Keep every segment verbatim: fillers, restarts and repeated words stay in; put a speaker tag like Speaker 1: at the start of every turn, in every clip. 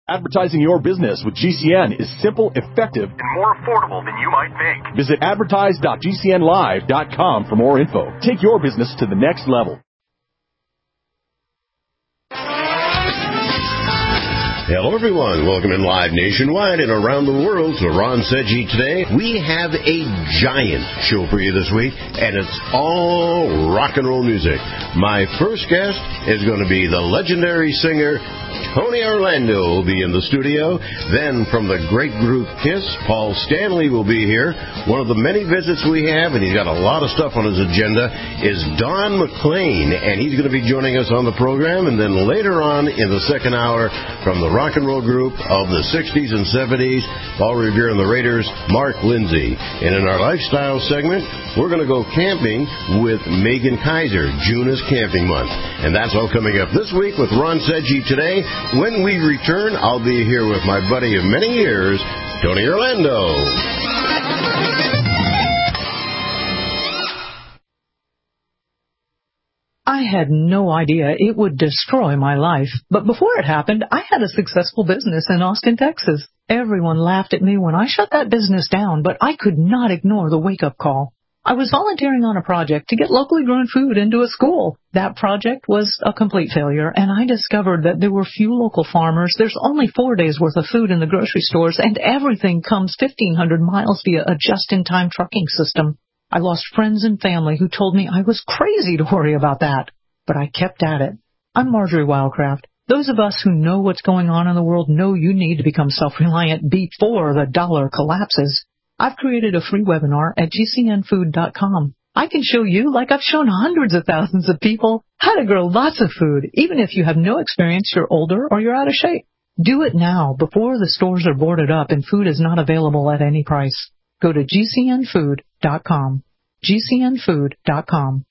Speaker 1: Advertising your business with G C N is simple, effective, and more affordable than you might think. Visit advertise dot g c n live dot com for more info. Take your business to the next level.
Speaker 2: Hello, everyone. Welcome in live nationwide and around the world to Ron Seggi Today. We have a giant show for you this week, and it's all rock and roll music. My first guest is going to be the legendary singer Tony Orlando will be in the studio. Then from the great group Kiss, Paul Stanley will be here. One of the many visits we have, and he's got a lot of stuff on his agenda, is Don McLean, and he's going to be joining us on the program. And then later on in the second hour, from the rock and roll group of the sixties and seventies, Paul Revere and the Raiders, Mark Lindsay. And in our lifestyle segment, we're going to go camping with Megan Kaiser. June is camping month. And that's all coming up this week with Ron Seggi Today. When we return, I'll be here with my buddy of many years, Tony Orlando.
Speaker 3: I had no idea it would destroy my life. But before it happened, I had a successful business in Austin, Texas. Everyone laughed at me when I shut that business down, but I could not ignore the wake-up call. I was volunteering on a project to get locally grown food into a school. That project was a complete failure, and I discovered that there were few local farmers. There's only four days' worth of food in the grocery stores, and everything comes fifteen hundred miles via a just-in-time trucking system. I lost friends and family who told me I was crazy to worry about that. But I kept at it. I'm Marjorie Wildcraft. Those of us who know what's going on in the world know you need to become self-reliant before the dollar collapses. I've created a free webinar at g c n food dot com. I can show you, like I've shown hundreds of thousands of people, how to grow lots of food, even if you have no experience, you're older, or you're out of shape. Do it now, before the stores are boarded up and food is not available at any price. Go to g c n food dot com. g c n food dot com.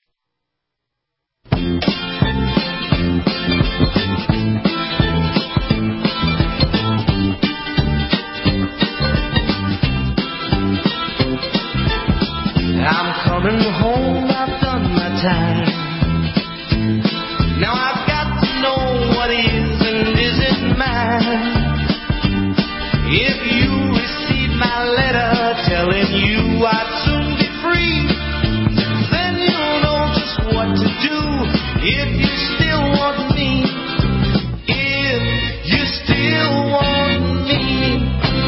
Speaker 4: I'm coming home, I've done my time. Now I've got to know what is and isn't mine. If you receive my letter telling you I'd soon be free, then you'll know just what to do. If you still want me, if you still want me,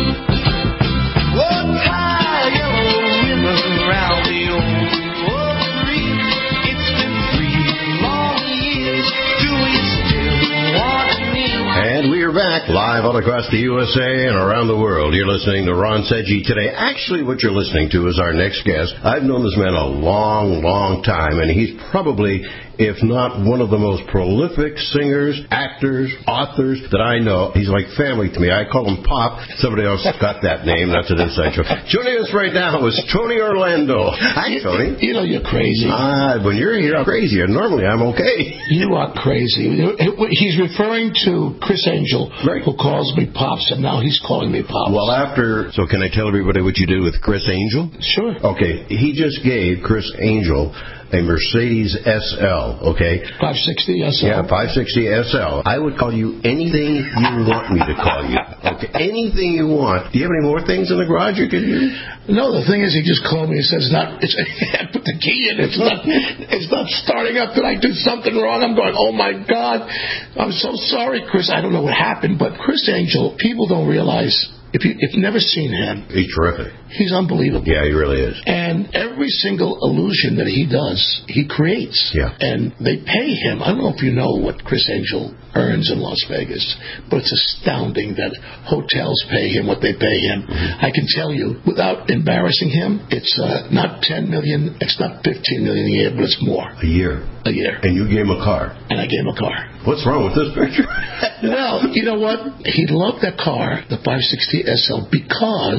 Speaker 4: oh, tie a yellow ribbon around the old oak tree. It's been three long years. Do you still want me?
Speaker 2: And we are back live all across the U S A and around the world. You're listening to Ron Seggi Today. Actually, what you're listening to is our next guest. I've known this man a long, long time, and he's probably, if not one of the most prolific singers, actors, authors that I know. He's like family to me. I call him Pop. Somebody else got that name. That's an inside joke. Joining us right now is Tony Orlando. Hi, Tony.
Speaker 5: You know you're crazy.
Speaker 2: Ah, when you're here, I'm crazy. And normally, I'm okay.
Speaker 5: You are crazy. He's referring to Chris Angel,
Speaker 2: right,
Speaker 5: who calls me Pops, and now he's calling me Pops.
Speaker 2: Well, after... So can I tell everybody what you did with Chris Angel?
Speaker 5: Sure.
Speaker 2: Okay. He just gave Chris Angel a Mercedes S L, okay?
Speaker 5: five sixty S L.
Speaker 2: Yeah, five sixty S L. I would call you anything you want me to call you. Okay, anything you want. Do you have any more things in the garage you could use?
Speaker 5: No, the thing is, he just called me and says, "Not." It's, I put the key in. It's not. It's not starting up. Did I do something wrong? I'm going, oh my God, I'm so sorry, Chris. I don't know what happened, but Chris Angel, people don't realize. If, you, if you've never seen him,
Speaker 2: he's terrific.
Speaker 5: He's unbelievable.
Speaker 2: Yeah, he really is.
Speaker 5: And every single illusion that he does, he creates.
Speaker 2: Yeah.
Speaker 5: And they pay him. I don't know if you know what Chris Angel earns in Las Vegas, but it's astounding that hotels pay him what they pay him. Mm-hmm. I can tell you, without embarrassing him, it's uh, not ten million, it's not fifteen million a year, but it's more.
Speaker 2: A year.
Speaker 5: A year.
Speaker 2: And you gave him a car.
Speaker 5: And I gave him a car.
Speaker 2: What's wrong with this picture?
Speaker 5: Well, you know what? He loved that car, the five sixty S L, because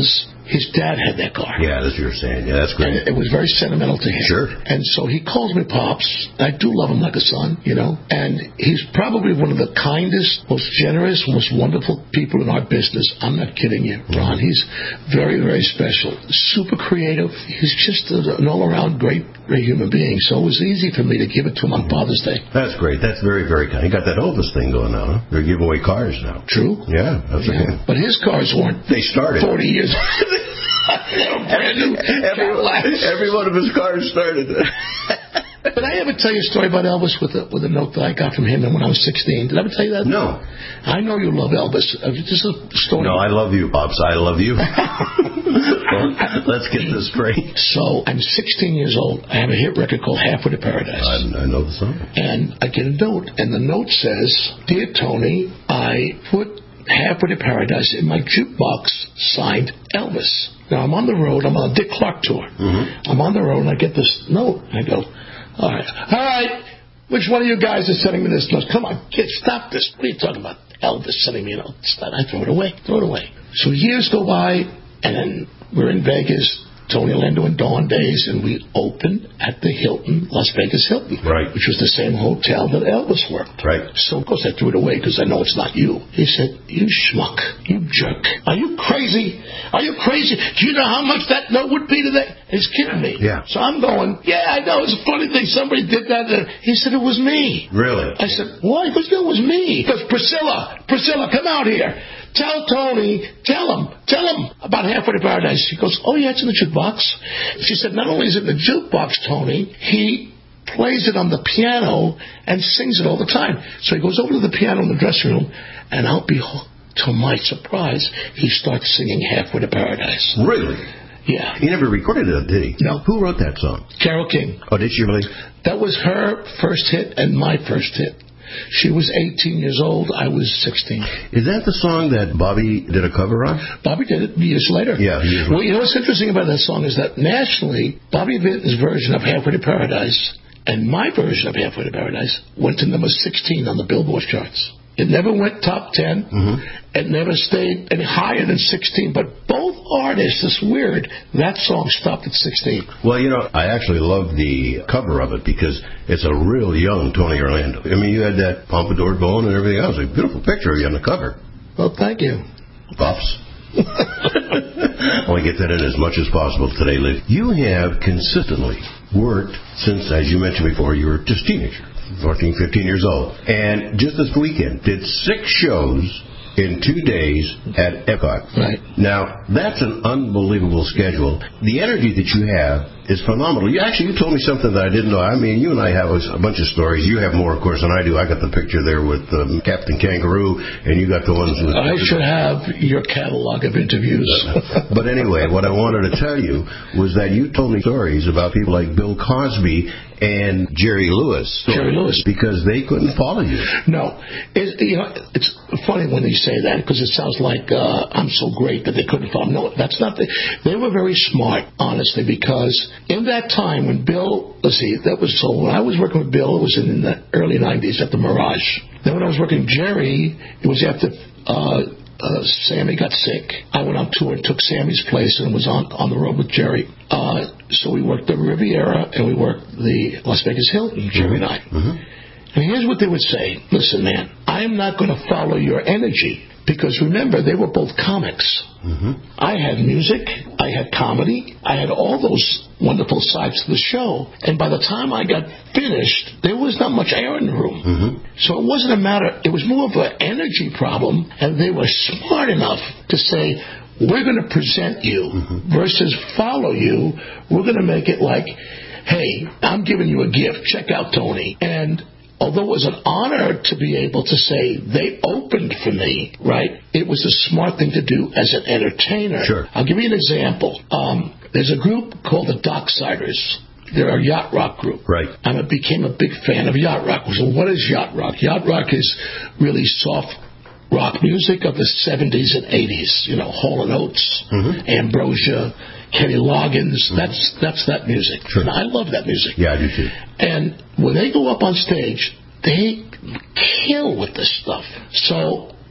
Speaker 5: his dad had that car.
Speaker 2: Yeah, that's what you're saying. Yeah, that's great.
Speaker 5: And it was very sentimental to him.
Speaker 2: Sure.
Speaker 5: And so he calls me Pops. I do love him like a son, you know. And he's probably one of the kindest, most generous, most wonderful people in our business. I'm not kidding you, Ron. He's very, very special. Super creative. He's just a, an all-around great, great human being. So it was easy for me to give it to him on Father's Day.
Speaker 2: That's great. That's very, very kind. You got that Elvis thing going on, huh? They're giving away cars now.
Speaker 5: True.
Speaker 2: Yeah, that's
Speaker 5: yeah.
Speaker 2: right.
Speaker 5: But his cars weren't.
Speaker 2: They started
Speaker 5: forty years. Brand new
Speaker 2: every, every one of his cars started.
Speaker 5: Did I ever tell you a story about Elvis with a, with a note that I got from him when I was sixteen? Did I ever tell you that?
Speaker 2: No.
Speaker 5: I know you love Elvis. Just a story.
Speaker 2: No, I love you, Pops. I love you. Well, let's get this straight.
Speaker 5: So I'm sixteen years old. I have a hit record called Halfway to Paradise.
Speaker 2: I, I know the song.
Speaker 5: And I get a note, and the note says, "Dear Tony, I put Halfway to Paradise in my jukebox, signed Elvis." Now, I'm on the road. I'm on a Dick Clark tour. Mm-hmm. I'm on the road, and I get this note. I go, all right, all right, which one of you guys is sending me this note? Come on, kid, stop this. What are you talking about? Elvis sending me a note. Stop. I throw it away. Throw it away. So years go by, and then we're in Vegas, Tony Orlando and Dawn days, and we opened at the Hilton, Las Vegas Hilton.
Speaker 2: Right.
Speaker 5: Which was the same hotel that Elvis worked.
Speaker 2: Right.
Speaker 5: So, of course, I threw it away because I know it's not you. He said, "You schmuck. You jerk. Are you crazy? Are you crazy? Do you know how much that note would be today?" He's kidding me.
Speaker 2: Yeah.
Speaker 5: So I'm going, "Yeah, I know. It's a funny thing. Somebody did that." He said, "It was me."
Speaker 2: Really?
Speaker 5: I said, "Why?" He goes, "No, it was me." He goes, Priscilla, Priscilla, come out here. Tell Tony, tell him, tell him about Halfway to Paradise." She goes, "Oh, yeah, it's in the jukebox." She said, "Not only is it in the jukebox, Tony, he plays it on the piano and sings it all the time." So he goes over to the piano in the dressing room, and I'll be, to my surprise, he starts singing Halfway to Paradise.
Speaker 2: Really?
Speaker 5: Yeah.
Speaker 2: He never recorded it, did he?
Speaker 5: No.
Speaker 2: Who wrote that song?
Speaker 5: Carole King.
Speaker 2: Oh, did she really?
Speaker 5: That was her first hit and my first hit. She was eighteen years old. I was sixteen.
Speaker 2: Is that the song that Bobby did a cover on?
Speaker 5: Bobby did it years later.
Speaker 2: Yeah, years
Speaker 5: Well,
Speaker 2: later.
Speaker 5: you know what's interesting about that song is that nationally, Bobby Vinton's version of Halfway to Paradise and my version of Halfway to Paradise went to number sixteen on the Billboard charts. It never went top ten. Mm-hmm. It never stayed any higher than sixteen. But both artists, it's weird, that song stopped at sixteen.
Speaker 2: Well, you know, I actually love the cover of it because it's a real young Tony Orlando. I mean, you had that pompadour going and everything else. A beautiful picture of you on the cover.
Speaker 5: Well, thank you.
Speaker 2: Pops. I want to get that in as much as possible today, Liz. You have consistently worked since, as you mentioned before, you were just a teenager. fourteen, fifteen years old. And just this weekend, did six shows in two days at Epcot.
Speaker 5: Right.
Speaker 2: Now, that's an unbelievable schedule. The energy that you have is phenomenal. You actually, you told me something that I didn't know. I mean, you and I have a, a bunch of stories. You have more, of course, than I do. I got the picture there with um, Captain Kangaroo, and you got the ones with...
Speaker 5: I should have your catalog of interviews.
Speaker 2: But anyway, what I wanted to tell you was that you told me stories about people like Bill Cosby and Jerry Lewis.
Speaker 5: Jerry Lewis.
Speaker 2: Because they couldn't follow you.
Speaker 5: No. It, you know, it's funny when they say that because it sounds like uh, I'm so great that they couldn't follow. No, that's not the... They were very smart, honestly, because in that time when Bill... Let's see, that was... So when I was working with Bill, it was in the early nineties at the Mirage. Then when I was working with Jerry, it was after... Uh, Uh, Sammy got sick. I went on tour and took Sammy's place and was on, on the road with Jerry. Uh, so we worked the Riviera and we worked the Las Vegas Hilton, Jerry and I. Mm-hmm. And here's what they would say. Listen, man, I am not going to follow your energy. Because remember, they were both comics. Mm-hmm. I had music, I had comedy, I had all those wonderful sides to the show. And by the time I got finished, there was not much air in the room. Mm-hmm. So it wasn't a matter, it was more of an energy problem. And they were smart enough to say, we're going to present you mm-hmm. versus follow you. We're going to make it like, hey, I'm giving you a gift. Check out Tony. And although it was an honor to be able to say they opened for me, right, it was a smart thing to do as an entertainer.
Speaker 2: Sure.
Speaker 5: I'll give you an example. Um, there's a group called the Docksiders. They're a yacht rock group.
Speaker 2: Right.
Speaker 5: I became a big fan of yacht rock. So what is yacht rock? Yacht rock is really soft rock music of the seventies and eighties. You know, Hall and Oates, mm-hmm. Ambrosia, Kenny Loggins. Mm-hmm. That's that's that music.
Speaker 2: Sure.
Speaker 5: And I love that music.
Speaker 2: Yeah, I do too.
Speaker 5: And when they go up on stage, they kill with this stuff. So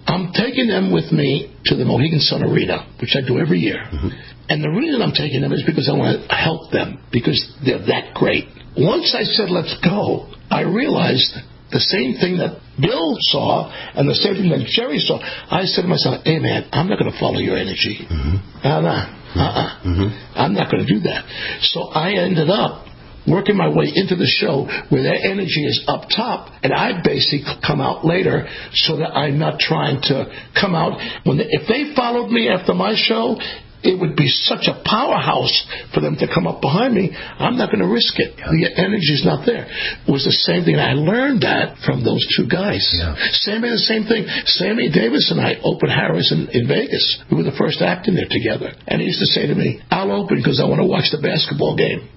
Speaker 5: I'm taking them with me to the Mohegan Sun Arena, which I do every year. Mm-hmm. And the reason I'm taking them is because I want to help them, because they're that great. Once I said, let's go, I realized the same thing that Bill saw and the same thing that Jerry saw. I said to myself, hey, man, I'm not going to follow your energy. Mm-hmm. Uh, nah, uh-uh. Mm-hmm. I'm not going to do that. So I ended up working my way into the show where their energy is up top, and I basically come out later so that I'm not trying to come out. When they, if they followed me after my show, it would be such a powerhouse for them to come up behind me. I'm not going to risk it. Yeah. The energy's not there. It was the same thing. I learned that from those two guys. Yeah. Sammy, the same thing. Sammy Davis and I opened Harris in, in Vegas. We were the first act in there together. And he used to say to me, I'll open because I want to watch the basketball game.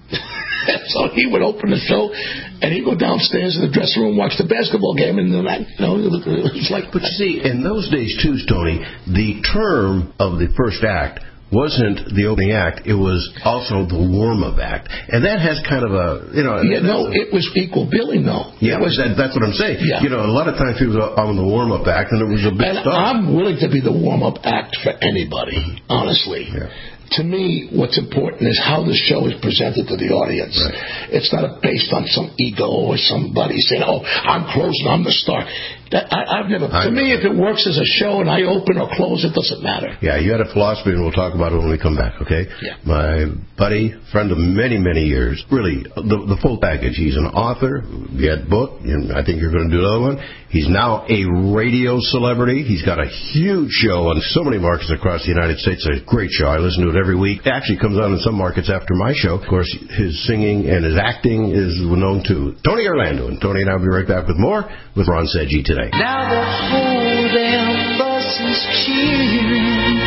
Speaker 5: So he would open the show, and he'd go downstairs in the dressing room, watch the basketball game, and then I, you know, it was like.
Speaker 2: But you see, in those days too, Tony, the term of the first act wasn't the opening act; it was also the warm-up act, and that has kind of a, you know.
Speaker 5: Yeah, no, it was equal billing, though.
Speaker 2: Yeah, it was, that, that's what I'm saying. Yeah. You know, a lot of times people are on the warm-up act, and it was a big
Speaker 5: and
Speaker 2: stuff.
Speaker 5: I'm willing to be the warm-up act for anybody, honestly. Yeah. To me, what's important is how the show is presented to the audience. Right. It's not based on some ego or somebody saying, oh, I'm closing, I'm the star. That, I, I've never. I to know. me, if it works as a show and I open or close, it doesn't matter.
Speaker 2: Yeah, you had a philosophy, and we'll talk about it when we come back, okay?
Speaker 5: Yeah.
Speaker 2: My buddy, friend of many, many years, really, the, the full package. He's an author, he had a book, and I think you're going to do another one. He's now a radio celebrity. He's got a huge show on so many markets across the United States. It's a great show. I listen to it every week. It actually comes on in some markets after my show. Of course, his singing and his acting is known too. Tony Orlando. And Tony and I will be right back with more with Ron Seggi today.
Speaker 4: Now the whole damn bus is cheering,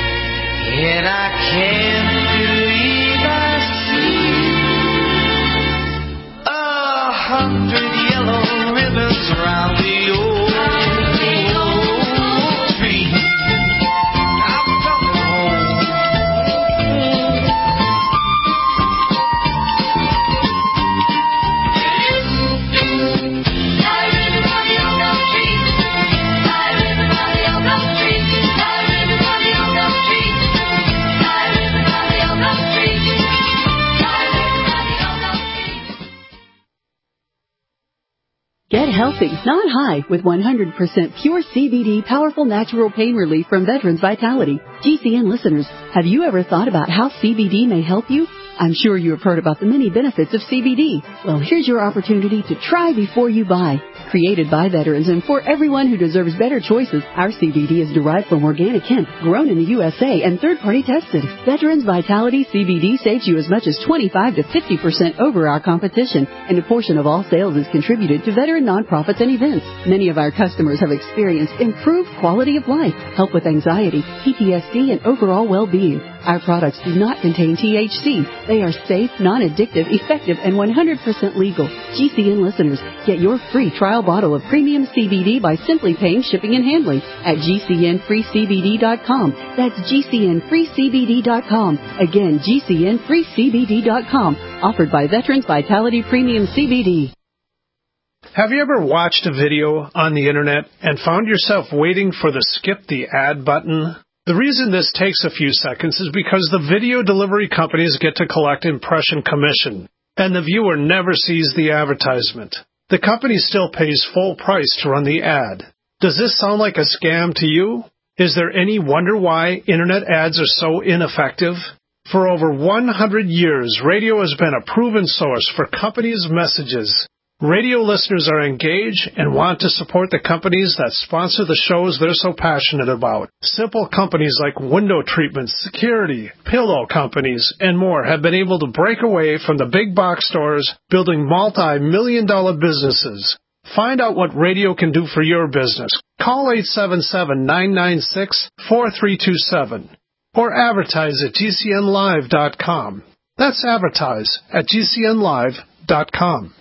Speaker 4: and I can't believe I see a hundred yellow ribbons around the old tree. I'm coming home.
Speaker 6: Get healthy, not high, with one hundred percent pure C B D powerful natural pain relief from Veterans Vitality. G C N listeners, have you ever thought about how C B D may help you? I'm sure you have heard about the many benefits of C B D. Well, here's your opportunity to try before you buy. Created by veterans and for everyone who deserves better choices, our C B D is derived from organic hemp, grown in the U S A and third-party tested. Veterans Vitality C B D saves you as much as twenty-five to fifty percent over our competition, and a portion of all sales is contributed to veteran nonprofits and events. Many of our customers have experienced improved quality of life, help with anxiety, P T S D, and overall well-being. Our products do not contain T H C. They are safe, non-addictive, effective, and one hundred percent legal. G C N listeners, get your free trial bottle of premium C B D by simply paying shipping and handling at G C N free C B D dot com. That's G C N free C B D dot com. Again, G C N free C B D dot com. Offered by Veterans Vitality Premium C B D.
Speaker 7: Have you ever watched a video on the internet and found yourself waiting for the skip the ad button? The reason this takes a few seconds is because the video delivery companies get to collect impression commission, and the viewer never sees the advertisement. The company still pays full price to run the ad. Does this sound like a scam to you? Is there any wonder why internet ads are so ineffective? For over one hundred years, radio has been a proven source for companies' messages. Radio listeners are engaged and want to support the companies that sponsor the shows they're so passionate about. Simple companies like window treatments, security, pillow companies, and more have been able to break away from the big box stores, building multi-million dollar businesses. Find out what radio can do for your business. Call eight seven seven, nine nine six, four three two seven or advertise at G C N live dot com. That's advertise at G C N live dot com.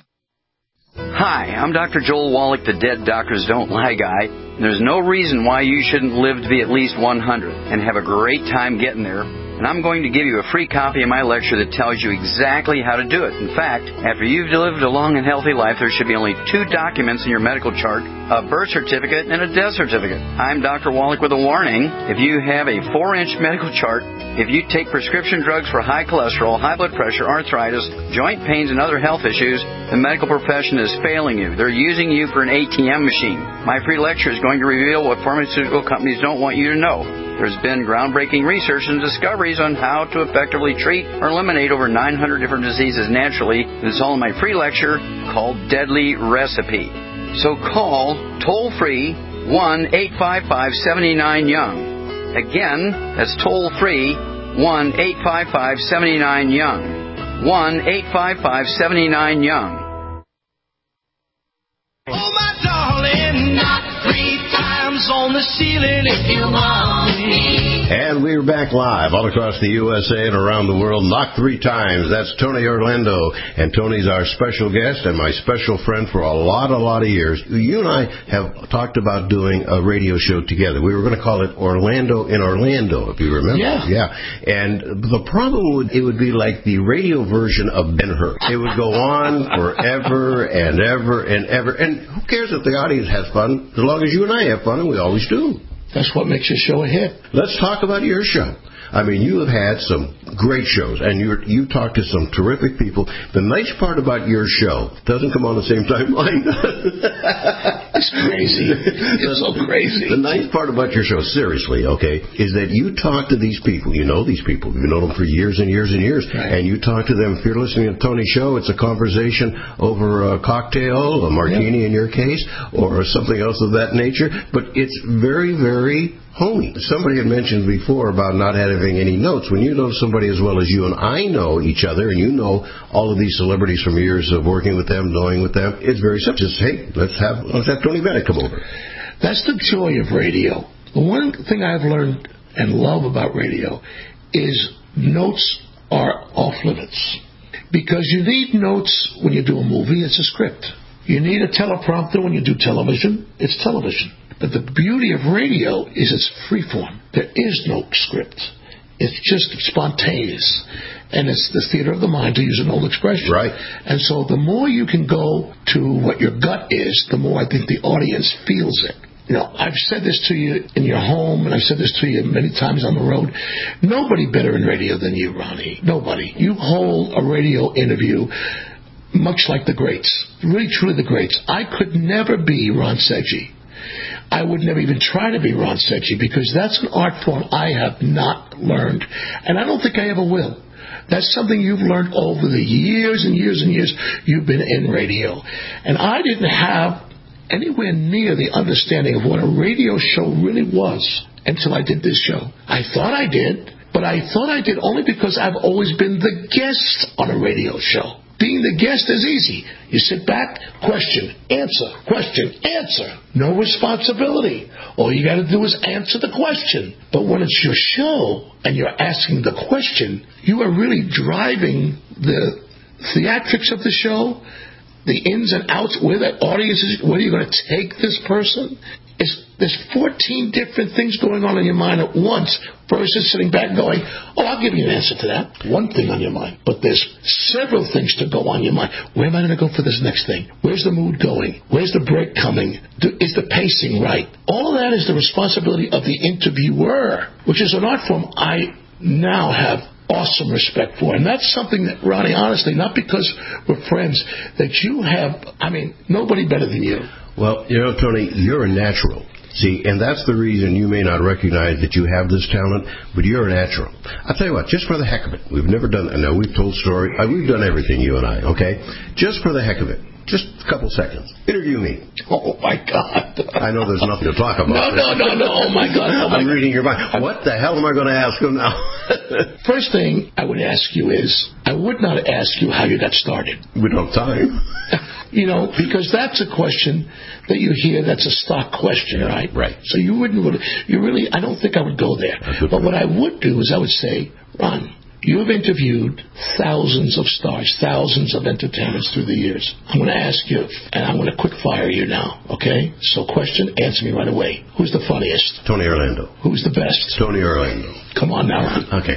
Speaker 8: Hi, I'm Doctor Joel Wallach, the Dead Doctors Don't Lie guy. There's no reason why you shouldn't live to be at least one hundred and have a great time getting there. and I'm going to give you a free copy of my lecture that tells you exactly how to do it. In fact, after you've lived a long and healthy life, there should be only two documents in your medical chart, a birth certificate and a death certificate. I'm Doctor Wallach with a warning. If you have a four-inch medical chart, if you take prescription drugs for high cholesterol, high blood pressure, arthritis, joint pains, and other health issues, the medical profession is failing you. They're using you for an A T M machine. My free lecture is going to reveal what pharmaceutical companies don't want you to know. There's been groundbreaking research and discoveries on how to effectively treat or eliminate over nine hundred different diseases naturally. It's all in my free lecture called Deadly Recipe. So call toll-free one eight five five, seven nine, young. Again, that's toll-free one eight five five, seven nine, young. one eight five five, seven nine, young.
Speaker 4: Oh, my darling, knock three times on the ceiling if you want me.
Speaker 2: And we're back live all across the U S A and around the world. Knock three times. That's Tony Orlando. And Tony's our special guest and my special friend for a lot, a lot of years. You and I have talked about doing a radio show together. We were going to call it Orlando in Orlando, if you remember.
Speaker 5: Yeah.
Speaker 2: Yeah. And the problem would, it would be like the radio version of Ben-Hur. It would go on forever and ever and ever. And who cares if the audience has fun, as long as you and I have fun, and we always do.
Speaker 5: That's what makes your show a hit.
Speaker 2: Let's talk about your show. I mean, you have had some great shows, and you you talk to some terrific people. The nice part about your show doesn't come on the same timeline.
Speaker 5: It's crazy. It's so crazy.
Speaker 2: The nice part about your show, seriously, okay, is that you talk to these people. You know these people. You've known them for years and years and years.
Speaker 5: Right.
Speaker 2: And you talk to them. If you're listening to Tony's show, it's a conversation over a cocktail, a martini in your case, or something else of that nature. But it's very, very homey. Somebody had mentioned before about not having any notes. When you know somebody as well as you and I know each other, and you know all of these celebrities from years of working with them, knowing with them, it's very simple. Just, hey, let's have let's have Tony Bennett come over.
Speaker 5: That's the joy of radio. The one thing I've learned and love about radio is notes are off limits. Because you need notes when you do a movie, it's a script. You need a teleprompter when you do television, it's television. But the beauty of radio is it's freeform. There is no script. It's just spontaneous. And it's the theater of the mind, to use an old expression.
Speaker 2: Right.
Speaker 5: And so the more you can go to what your gut is, the more I think the audience feels it. You know, I've said this to you in your home, and I've said this to you many times on the road. Nobody better in radio than you, Ronnie. Nobody. You hold a radio interview much like the greats. Really, truly the greats. I could never be Ron Seggi. I would never even try to be Ron Seggi, because that's an art form I have not learned. And I don't think I ever will. That's something you've learned over the years and years and years you've been in radio. And I didn't have anywhere near the understanding of what a radio show really was until I did this show. I thought I did, but I thought I did only because I've always been the guest on a radio show. Being the guest is easy. You sit back, question, answer, question, answer. No responsibility. All you got to do is answer the question. But when it's your show and you're asking the question, you are really driving the theatrics of the show, the ins and outs, where the audience is, where are you going to take this person? It's, there's fourteen different things going on in your mind at once versus sitting back going, oh, I'll give you an answer to that. One thing on your mind. But there's several things to go on your mind. Where am I going to go for this next thing? Where's the mood going? Where's the break coming? Do, is the pacing right? All of that is the responsibility of the interviewer, which is an art form I now have awesome respect for. And that's something that, Ronnie, honestly, not because we're friends, that you have, I mean, nobody better than you.
Speaker 2: Well, you know, Tony, you're a natural. See, and that's the reason you may not recognize that you have this talent, but you're a natural. I'll tell you what, just for the heck of it, we've never done, I know we've told stories, we've done everything, you and I, okay? Just for the heck of it, just a couple seconds, interview me.
Speaker 5: Oh, my God.
Speaker 2: I know there's nothing to talk about.
Speaker 5: No, no, no, no, oh, my God. Oh, my
Speaker 2: I'm
Speaker 5: God.
Speaker 2: reading your mind. What the hell am I going to ask him now?
Speaker 5: First thing I would ask you is, I would not ask you how you got started.
Speaker 2: We don't have time.
Speaker 5: You know, because that's a question that you hear that's a stock question, right?
Speaker 2: Right.
Speaker 5: So you wouldn't, you really, I don't think I would go there. But what I would do is I would say, Ron, you have interviewed thousands of stars, thousands of entertainers through the years. I'm going to ask you, and I'm going to quick fire you now, okay? So question, answer me right away. Who's the funniest?
Speaker 2: Tony Orlando.
Speaker 5: Who's the best?
Speaker 2: Tony Orlando.
Speaker 5: Come on now, Ron.
Speaker 2: Okay.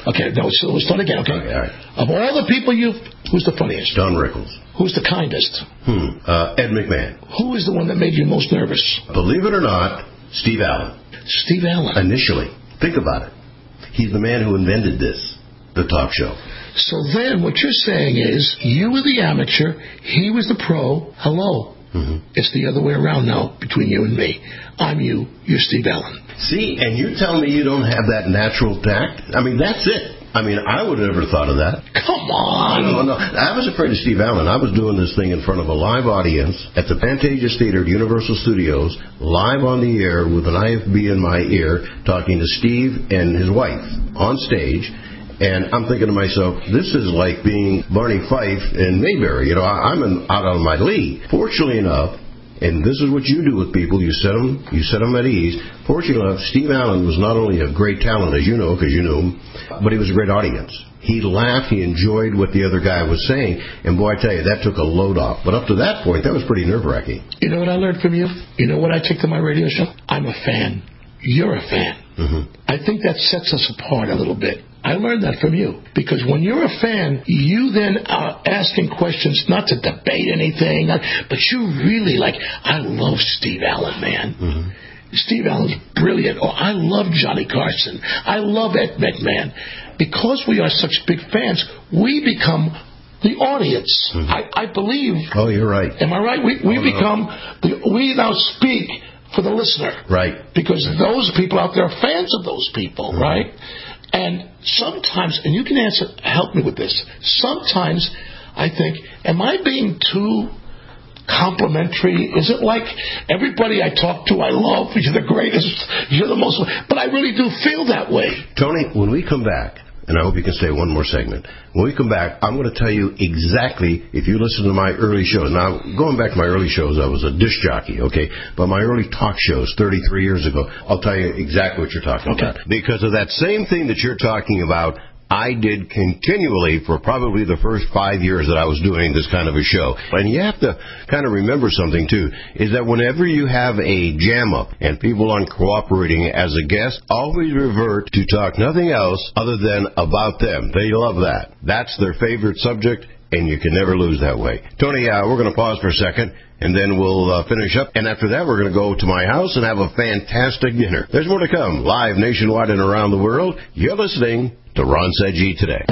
Speaker 5: Okay, no, so let's start again, okay?
Speaker 2: Okay, all right.
Speaker 5: Of all the people you've... Who's the funniest?
Speaker 2: Don Rickles.
Speaker 5: Who's the kindest?
Speaker 2: Hmm. Uh, Ed McMahon.
Speaker 5: Who is the one that made you most nervous?
Speaker 2: Believe it or not, Steve Allen.
Speaker 5: Steve Allen.
Speaker 2: Initially. Think about it. He's the man who invented this, the talk show.
Speaker 5: So then what you're saying is, you were the amateur, he was the pro. Hello. Mm-hmm. It's the other way around now between you and me. I'm you, you're Steve Allen.
Speaker 2: See, and you tell me you don't have that natural tact? I mean, that's it. I mean, I would have never thought of that.
Speaker 5: Come on.
Speaker 2: No, no. I was afraid of Steve Allen. I was doing this thing in front of a live audience at the Pantages Theater at Universal Studios, live on the air with an I F B in my ear, talking to Steve and his wife on stage. And I'm thinking to myself, this is like being Barney Fife in Mayberry. You know, I'm in, out of my league. Fortunately enough, and this is what you do with people, you set them, you set them at ease. Fortunately enough, Steve Allen was not only a great talent, as you know, because you knew him, but he was a great audience. He laughed, he enjoyed what the other guy was saying, and boy, I tell you, that took a load off. But up to that point, that was pretty nerve-wracking.
Speaker 5: You know what I learned from you? You know what I took to my radio show? I'm a fan. You're a fan. Mm-hmm. I think that sets us apart a little bit. I learned that from you. Because when you're a fan, you then are asking questions, not to debate anything, but you really like, I love Steve Allen, man. Mm-hmm. Steve Allen's brilliant. Oh, I love Johnny Carson. I love Ed McMahon. Because we are such big fans, we become the audience. Mm-hmm. I, I believe.
Speaker 2: Oh, you're right.
Speaker 5: Am I right? We, we
Speaker 2: oh,
Speaker 5: become,
Speaker 2: no.
Speaker 5: the, we now speak for the listener.
Speaker 2: Right.
Speaker 5: Because those people out there are fans of those people, mm-hmm. right? And sometimes, and you can answer, help me with this, sometimes I think, am I being too complimentary? Is it like everybody I talk to I love, you're the greatest, you're the most, but I really do feel that way.
Speaker 2: Tony, when we come back, and I hope you can stay one more segment. When we come back, I'm going to tell you exactly, if you listen to my early shows. Now, going back to my early shows, I was a disc jockey, okay? But my early talk shows, thirty-three years ago, I'll tell you exactly what you're talking okay. about. Because of that same thing that you're talking about, I did continually for probably the first five years that I was doing this kind of a show. And you have to kind of remember something, too, is that whenever you have a jam-up and people aren't cooperating as a guest, always revert to talk nothing else other than about them. They love that. That's their favorite subject, and you can never lose that way. Tony, uh, we're going to pause for a second, and then we'll uh, finish up. And after that, we're going to go to my house and have a fantastic dinner. There's more to come, live nationwide and around the world. You're listening to Ron Seggi Today.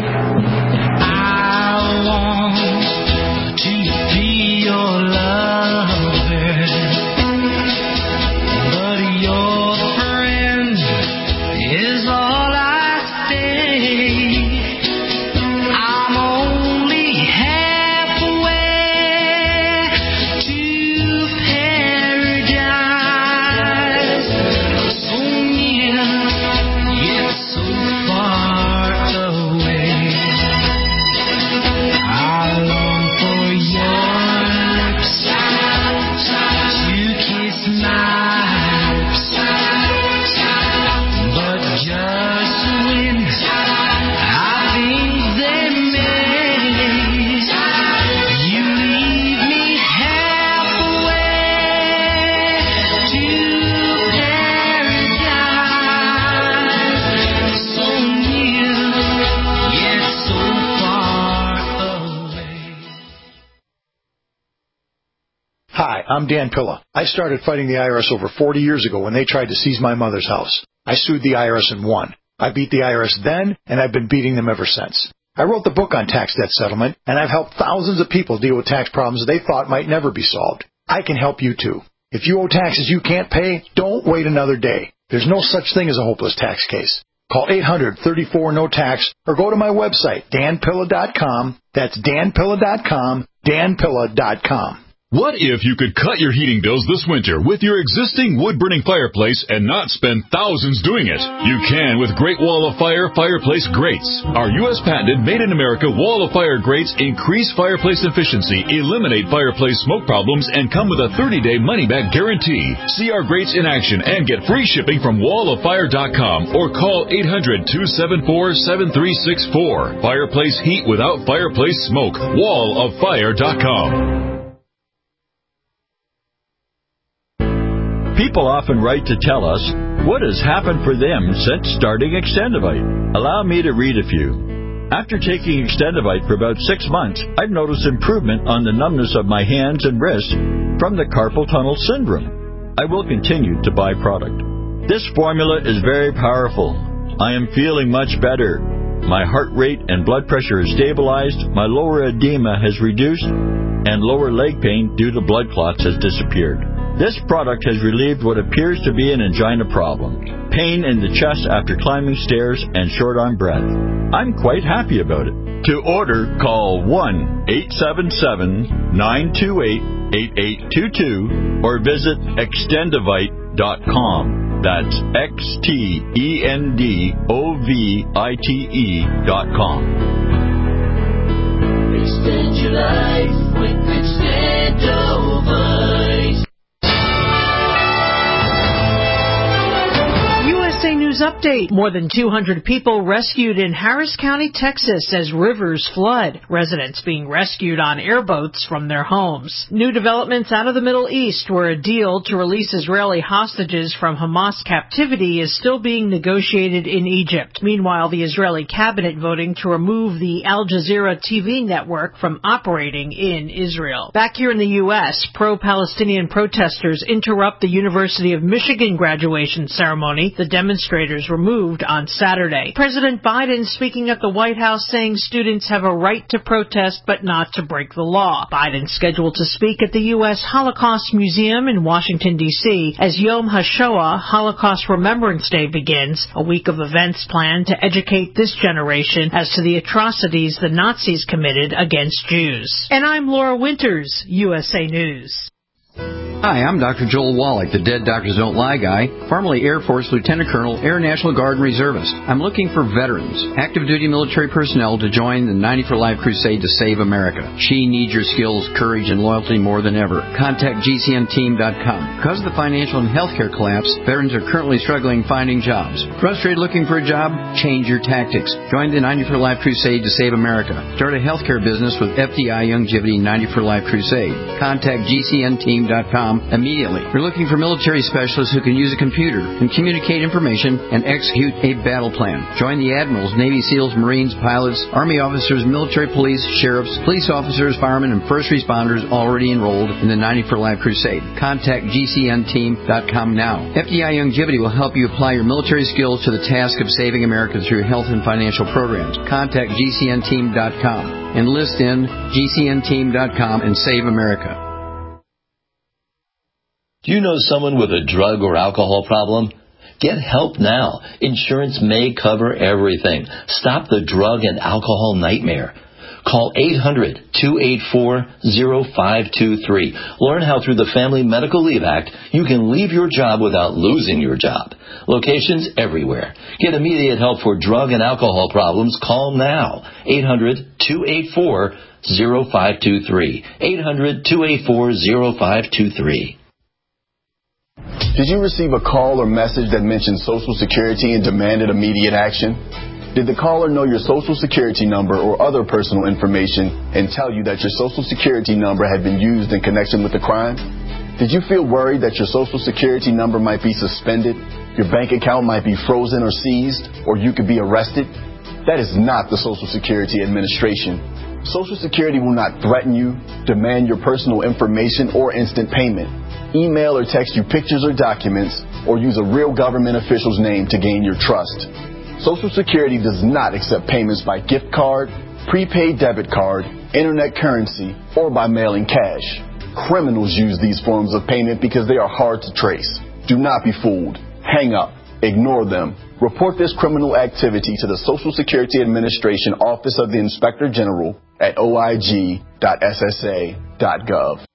Speaker 4: I want to be your lover, but your friend is all I say. I'm only halfway to paradise, so near, yet so far.
Speaker 9: I'm Dan Pilla. I started fighting the I R S over forty years ago when they tried to seize my mother's house. I sued the I R S and won. I beat the I R S then, and I've been beating them ever since. I wrote the book on tax debt settlement, and I've helped thousands of people deal with tax problems they thought might never be solved. I can help you too. If you owe taxes you can't pay, don't wait another day. There's no such thing as a hopeless tax case. Call eight hundred, thirty-four, no tax or go to my website, dan pilla dot com. That's dan pilla dot com, dan pilla dot com.
Speaker 10: What if you could cut your heating bills this winter with your existing wood-burning fireplace and not spend thousands doing it? You can with Great Wall of Fire fireplace grates. Our U S patented made-in-America Wall of Fire grates increase fireplace efficiency, eliminate fireplace smoke problems, and come with a thirty-day money-back guarantee. See our grates in action and get free shipping from wall of fire dot com or call eight hundred, two seven four, seven three six four. Fireplace heat without fireplace smoke. wall of fire dot com.
Speaker 11: People often write to tell us What has happened for them since starting Extendivite? Allow me to read a few. After taking Extendivite for about six months, I've noticed improvement on the numbness of my hands and wrists from the carpal tunnel syndrome. I will continue to buy product. This formula is very powerful. I am feeling much better. My heart rate and blood pressure is stabilized, my lower edema has reduced, and lower leg pain due to blood clots has disappeared. This product has relieved what appears to be an angina problem, pain in the chest after climbing stairs, and short-arm breath. I'm quite happy about it. To order, call one eight seven seven, nine two eight, eight eight two two or visit extendivite dot com. That's X T E N D O V I T E dot com.
Speaker 4: Extend your life with Extendivite.
Speaker 12: U S A News Update. More than two hundred people rescued in Harris County, Texas as rivers flood. Residents being rescued on airboats from their homes. New developments out of the Middle East, where a deal to release Israeli hostages from Hamas captivity is still being negotiated in Egypt. Meanwhile, the Israeli cabinet voting to remove the Al Jazeera T V network from operating in Israel. Back here in the U S, pro-Palestinian protesters interrupt the University of Michigan graduation ceremony. The demonstrators were moved on Saturday. President Biden speaking at the White House saying students have a right to protest but not to break the law. Biden scheduled to speak at the U S Holocaust Museum in Washington, D C as Yom HaShoah, Holocaust Remembrance Day, begins, a week of events planned to educate this generation as to the atrocities the Nazis committed against Jews. And I'm Laura Winters, U S A News.
Speaker 8: Hi, I'm Doctor Joel Wallach, the Dead Doctors Don't Lie guy, formerly Air Force Lieutenant Colonel, Air National Guard and Reservist. I'm looking for veterans, active duty military personnel to join the ninety for Life crusade to save America. She needs your skills, courage, and loyalty more than ever. Contact G C N team dot com. Because of the financial and healthcare collapse, veterans are currently struggling finding jobs. Frustrated looking for a job? Change your tactics. Join the ninety for Life crusade to save America. Start a healthcare business with F D I Youngevity ninety for Life crusade. Contact G C N team dot com immediately. We're looking for military specialists who can use a computer and communicate information and execute a battle plan. Join the admirals, Navy SEALs, Marines, pilots, Army officers, military police, sheriffs, police officers, firemen, and first responders already enrolled in the ninety for Life crusade. Contact G C N team dot com now. F D I Youngevity will help you apply your military skills to the task of saving America through health and financial programs. Contact G C N team dot com. Enlist in G C N team dot com and save America.
Speaker 13: Do you know someone with a drug or alcohol problem? Get help now. Insurance may cover everything. Stop the drug and alcohol nightmare. Call eight hundred, two eight four, zero five two three. Learn how through the Family Medical Leave Act you can leave your job without losing your job. Locations everywhere. Get immediate help for drug and alcohol problems. Call now. eight hundred, two eight four, zero five two three. eight hundred, two eight four, zero five two three.
Speaker 14: Did you receive a call or message that mentioned Social Security and demanded immediate action? Did the caller know your Social Security number or other personal information and tell you that your Social Security number had been used in connection with the crime? Did you feel worried that your Social Security number might be suspended, your bank account might be frozen or seized, or you could be arrested? That is not the Social Security Administration. Social Security will not threaten you, demand your personal information, or instant payment, email or text you pictures or documents, or use a real government official's name to gain your trust. Social Security does not accept payments by gift card, prepaid debit card, internet currency, or by mailing cash. Criminals use these forms of payment because they are hard to trace. Do not be fooled. Hang up. Ignore them. Report this criminal activity to the Social Security Administration Office of the Inspector General at O I G dot S S A dot gov.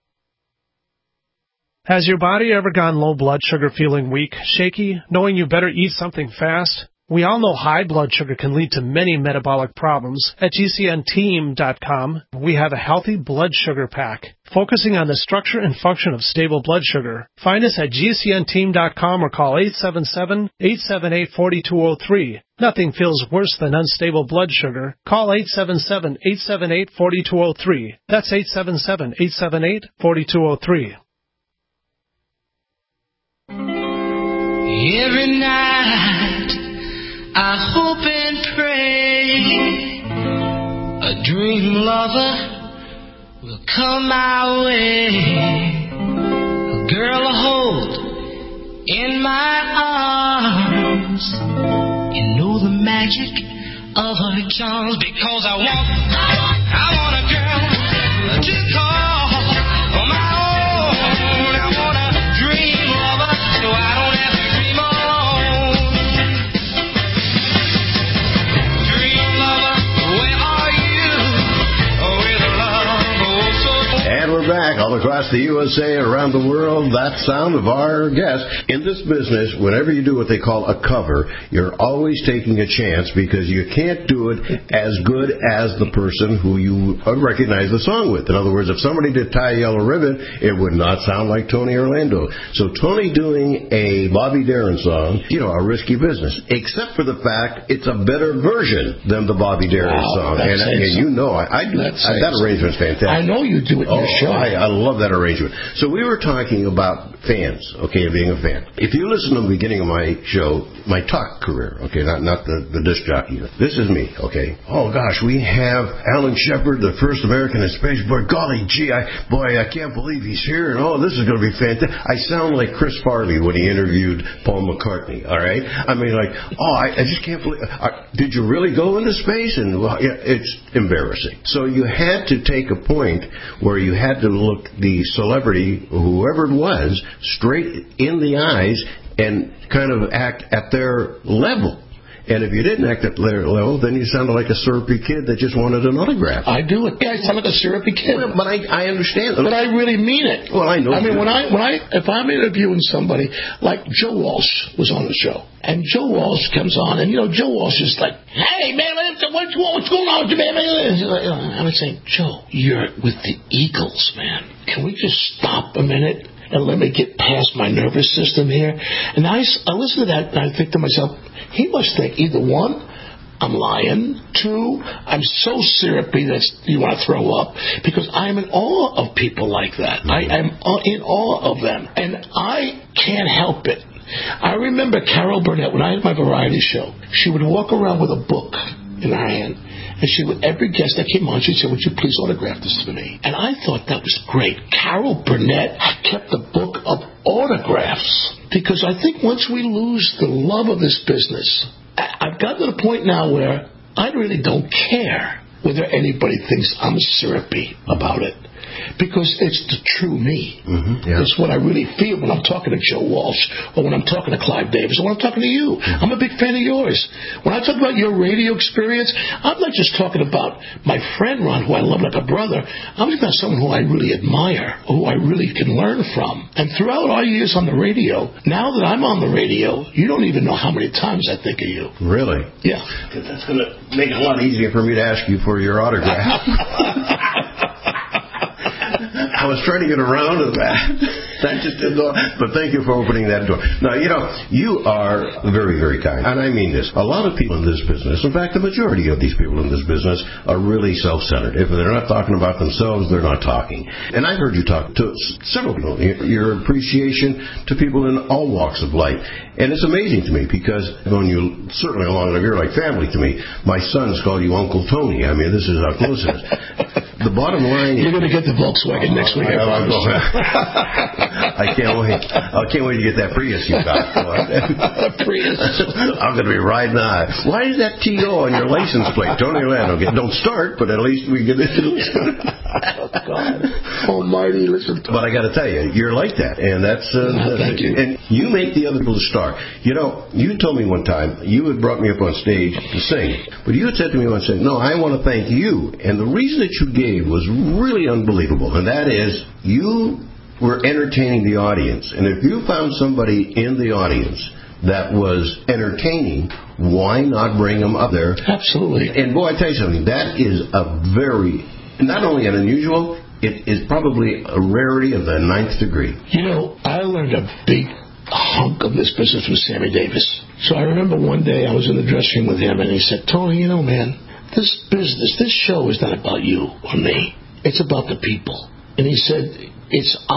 Speaker 7: Has your body ever gone low blood sugar, feeling weak, shaky, knowing you better eat something fast? We all know high blood sugar can lead to many metabolic problems. At G C N team dot com, we have a healthy blood sugar pack, focusing on the structure and function of stable blood sugar. Find us at G C N team dot com or call eight seven seven, eight seven eight, four two zero three. Nothing feels worse than unstable blood sugar. Call eight seven seven, eight seven eight, four two zero three. That's eight seven seven, eight seven eight, four two zero three.
Speaker 4: Every night I hope and pray a dream lover will come my way. A girl to hold in my arms. You know the magic of her charms, because I want, I want a girl to call my own. I want a dream lover so I don't have to dream alone. Dream lover, where are you? With love, oh so.
Speaker 2: And we're back all across the U S A, around the world. That sound of our guest. In this business, whenever you do what they call a cover, you're always taking a chance, because you can't do it as good as the person who you recognize the song with. In other words, if somebody did Tie a Yellow Ribbon, it would not sound like Tony Orlando. So Tony doing a Bobby Darin song, you know, a risky business, except for the fact it's a better version than the Bobby Darin
Speaker 5: wow,
Speaker 2: song. And, and you know, I, I do I, that arrangement's fantastic.
Speaker 5: I know you do it in
Speaker 2: oh,
Speaker 5: your show.
Speaker 2: I, I love that arrangement. So we were talking about fans, okay, being a fan. If you listen to the beginning of my show, my talk career, okay, not not the, the disc jockey, this is me, okay. Oh gosh, we have Alan Shepard, the first American in space. Boy, golly gee, I boy, I can't believe he's here, and oh, this is going to be fantastic. I sound like Chris Farley when he interviewed Paul McCartney. All right, I mean, like, oh, I, I just can't believe. Uh, did you really go into space? And well, yeah, it's embarrassing. So you had to take a point where you had to look the celebrity, whoever it was, straight in the eyes and kind of act at their level. And if you didn't act at their level, then you sounded like a syrupy kid that just wanted an autograph.
Speaker 5: I do it. Yeah, I sound like a syrupy kid.
Speaker 2: Well, but I, I understand.
Speaker 5: But I really mean it.
Speaker 2: Well, I know.
Speaker 5: I mean, when I, when I, if I'm interviewing somebody, like Joe Walsh was on the show, and Joe Walsh comes on, and you know, Joe Walsh is like, "Hey man, what's, what's going on with you, man?" I was saying, Joe, you're with the Eagles, man. Can we just stop a minute and let me get past my nervous system here? And I, I listen to that, and I think to myself, he must think either one, I'm lying, two, I'm so syrupy that you want to throw up, because I'm in awe of people like that. Mm-hmm. I am in awe of them, and I can't help it. I remember Carol Burnett, when I had my variety show, she would walk around with a book in her hand, and she would, every guest that came on, she'd say, "Would you please autograph this for me?" And I thought that was great. Carol Burnett kept a book of autographs, because I think once we lose the love of this business, I've gotten to the point now where I really don't care whether anybody thinks I'm syrupy about it, because it's the true me.
Speaker 2: Mm-hmm, yeah.
Speaker 5: It's what I really feel when I'm talking to Joe Walsh, or when I'm talking to Clive Davis, or when I'm talking to you. Mm-hmm. I'm a big fan of yours. When I talk about your radio experience, I'm not just talking about my friend Ron, who I love like a brother. I'm talking about someone who I really admire, or who I really can learn from. And throughout our years on the radio, now that I'm on the radio, you don't even know how many times I think of you.
Speaker 2: Really?
Speaker 5: Yeah.
Speaker 2: That's going to make it a lot easier for me to ask you for your autograph. I was trying to get around to that. That just didn't know. But thank you for opening that door. Now, you know, you are very, very kind. And I mean this. A lot of people in this business, in fact, the majority of these people in this business are really self-centered. If they're not talking about themselves, they're not talking. And I've heard you talk to several people, your appreciation to people in all walks of life. And it's amazing to me, because when you, certainly along the you're like family to me. My sons call you Uncle Tony. I mean, this is how close it is. The bottom line is...
Speaker 5: You're going to get the Volkswagen next week. I,
Speaker 2: I can't wait. I can't wait to get that Prius you got.
Speaker 5: Prius.
Speaker 2: I'm going to be riding on. Why is that T O on your license plate? Tony Orlando. Don't start, but at least we get it.
Speaker 5: Oh, God. Almighty, listen.
Speaker 2: But I got to tell you, you're like that. And that's... Uh,
Speaker 5: oh, thank you.
Speaker 2: And you make the other people star. You know, you told me one time, you had brought me up on stage to sing, but you had said to me once, no, I want to thank you. And the reason that you gave was really unbelievable. And that is, you were entertaining the audience. And if you found somebody in the audience that was entertaining, why not bring them up there?
Speaker 5: Absolutely.
Speaker 2: And boy, I tell you something, that is a very, not only an unusual, it is probably a rarity of the ninth degree.
Speaker 5: You know, I learned a big hunk of this business with Sammy Davis. So I remember one day I was in the dressing room with him, and he said, "Tony, you know, man, this business, this show is not about you or me. It's about the people." And he said, "It's our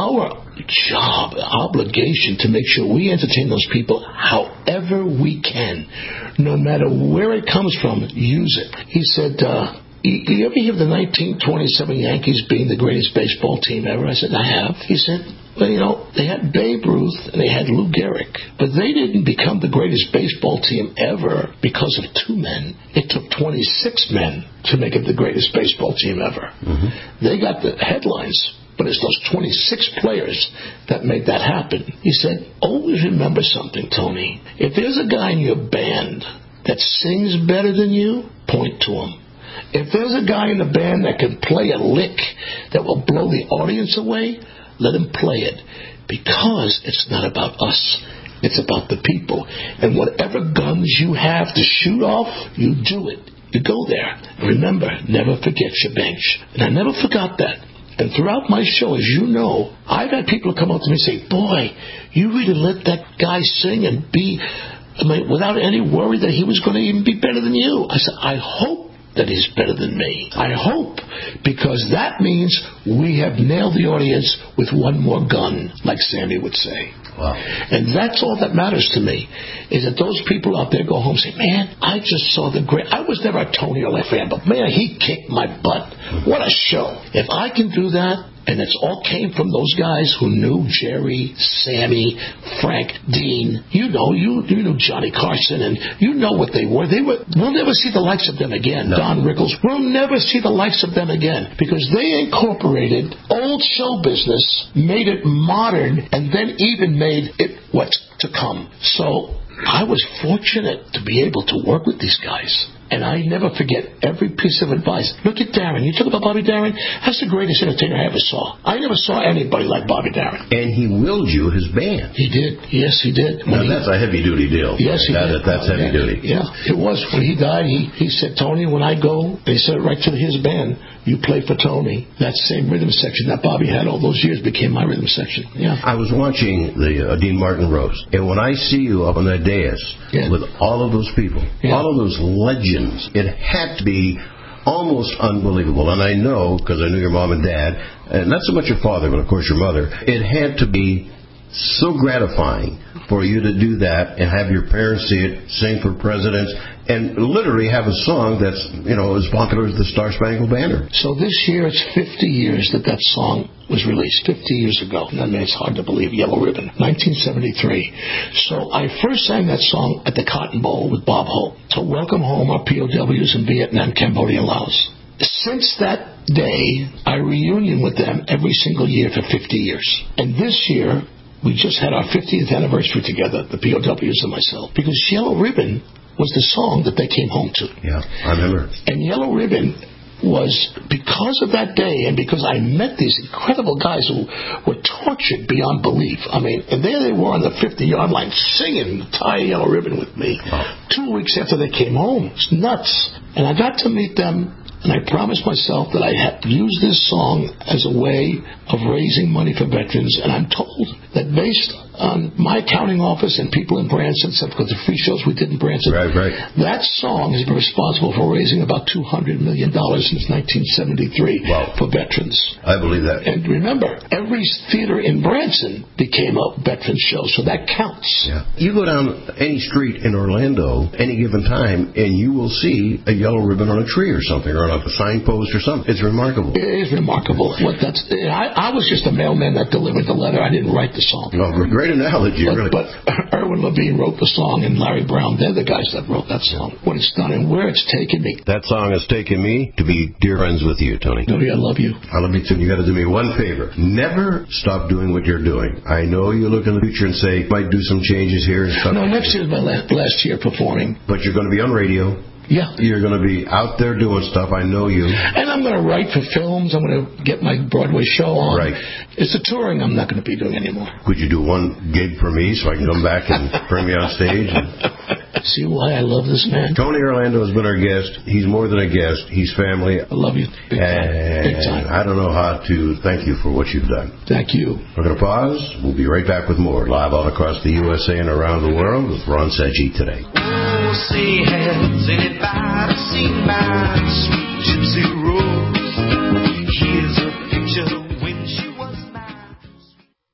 Speaker 5: job, obligation to make sure we entertain those people however we can. No matter where it comes from, use it. He said, uh, you, you ever hear of the nineteen twenty-seven Yankees being the greatest baseball team ever? I said, I have. He said, well, you know, they had Babe Ruth and they had Lou Gehrig, but they didn't become the greatest baseball team ever because of two men. It took twenty-six men to make it the greatest baseball team ever. Mm-hmm. They got the headlines, but it's those twenty-six players that made that happen. He said, always remember something, Tony. If there's a guy in your band that sings better than you, point to him. If there's a guy in the band that can play a lick that will blow the audience away, let him play it. Because it's not about us. It's about the people. And whatever guns you have to shoot off, you do it. You go there. Remember, never forget your bench. And I never forgot that. And throughout my show, as you know, I've had people come up to me and say, boy, you really let that guy sing and be, I mean, without any worry that he was going to even be better than you. I said, I hope that he's better than me. I hope, because that means we have nailed the audience with one more gun, like Sammy would say. Wow. And that's all that matters to me, is that those people out there go home and say, man, I just saw the great, I was never a Tony Earl fan, but man, he kicked my butt. What a show. If I can do that, and it's all came from those guys who knew Jerry, Sammy, Frank, Dean. You know, you you knew Johnny Carson, and you know what they were. They were. We'll never see the likes of them again. No. Don Rickles. We'll never see the likes of them again, because they incorporated old show business, made it modern, and then even made it what's to come. So I was fortunate to be able to work with these guys. And I never forget every piece of advice. Look at Darren. You talk about Bobby Darin? That's the greatest entertainer I ever saw. I never saw anybody like Bobby Darin.
Speaker 2: And he willed you his band.
Speaker 5: He did. Yes, he did.
Speaker 2: Now, he, that's a heavy-duty deal.
Speaker 5: Yes, he
Speaker 2: that,
Speaker 5: did.
Speaker 2: That's
Speaker 5: oh,
Speaker 2: heavy-duty.
Speaker 5: Yeah, yeah, it was. When he died, he, he said, Tony, when I go, they said right to his band, you play for Tony. That same rhythm section that Bobby had all those years became my rhythm section. Yeah.
Speaker 2: I was watching the uh, Dean Martin Rose, and when I see you up on that dais yeah. with all of those people, yeah. all of those legends, it had to be almost unbelievable. And I know, because I knew your mom and dad, and not so much your father, but of course your mother, it had to be so gratifying for you to do that and have your parents see it, sing for presidents, and literally have a song that's, you know, as popular as the Star Spangled Banner.
Speaker 5: So this year it's fifty years that that song was released, fifty years ago. I mean, it's hard to believe. Yellow Ribbon, nineteen seventy-three. So I first sang that song at the Cotton Bowl with Bob Hope to welcome home our P O Ws in Vietnam, Cambodia, and Laos. Since that day, I reunion with them every single year for fifty years. And this year, we just had our fiftieth anniversary together, the P O Ws and myself, because Yellow Ribbon was the song that they came home to.
Speaker 2: Yeah, I remember.
Speaker 5: And Yellow Ribbon was because of that day, and because I met these incredible guys who were tortured beyond belief. I mean, and there they were on the fifty-yard line singing Tie Yellow Ribbon with me. Wow. Two weeks after they came home. It's nuts. And I got to meet them, and I promised myself that I had used this song as a way of raising money for veterans. And I'm told that based on my accounting office and people in Branson, because the free shows we did in Branson,
Speaker 2: right, right.
Speaker 5: that song has been responsible for raising about two hundred million dollars since nineteen seventy-three
Speaker 2: wow.
Speaker 5: for veterans.
Speaker 2: I believe that.
Speaker 5: And remember, every theater in Branson became a veterans show, so that counts.
Speaker 2: Yeah. You go down any street in Orlando any given time, and you will see a yellow ribbon on a tree or something, or on a signpost or something. It's remarkable.
Speaker 5: It is remarkable. What that's, I, I was just a mailman that delivered the letter. I didn't write the song.
Speaker 2: No, great analogy.
Speaker 5: But,
Speaker 2: really.
Speaker 5: but Irwin Levine wrote the song, and Larry Brown, they're the guys that wrote that song. What it's done and where it's taken me.
Speaker 2: That song has taken me to be dear friends with you, Tony.
Speaker 5: Tony, I love you.
Speaker 2: I love you too. You got to do me one favor. Never stop doing what you're doing. I know you look in the future and say, might do some changes here and stuff.
Speaker 5: No, next year is my last, last year performing.
Speaker 2: But you're going to be on radio.
Speaker 5: Yeah.
Speaker 2: You're going to be out there doing stuff. I know you.
Speaker 5: And I'm going to write for films. I'm going to get my Broadway show on.
Speaker 2: Right.
Speaker 5: It's the touring I'm not going to be doing anymore.
Speaker 2: Could you do one gig for me so I can come back and bring me on stage? And...
Speaker 5: See why I love this man?
Speaker 2: Tony Orlando has been our guest. He's more than a guest. He's family.
Speaker 5: I love you. Big time.
Speaker 2: And
Speaker 5: Big time.
Speaker 2: I don't know how to thank you for what you've done.
Speaker 5: Thank you.
Speaker 2: We're going to pause. We'll be right back with more live all across the U S A and around the world with Ron Sedgwick today.
Speaker 4: Oh, say, has anybody seen my sweet gypsy rose? Here's a picture when she was mine.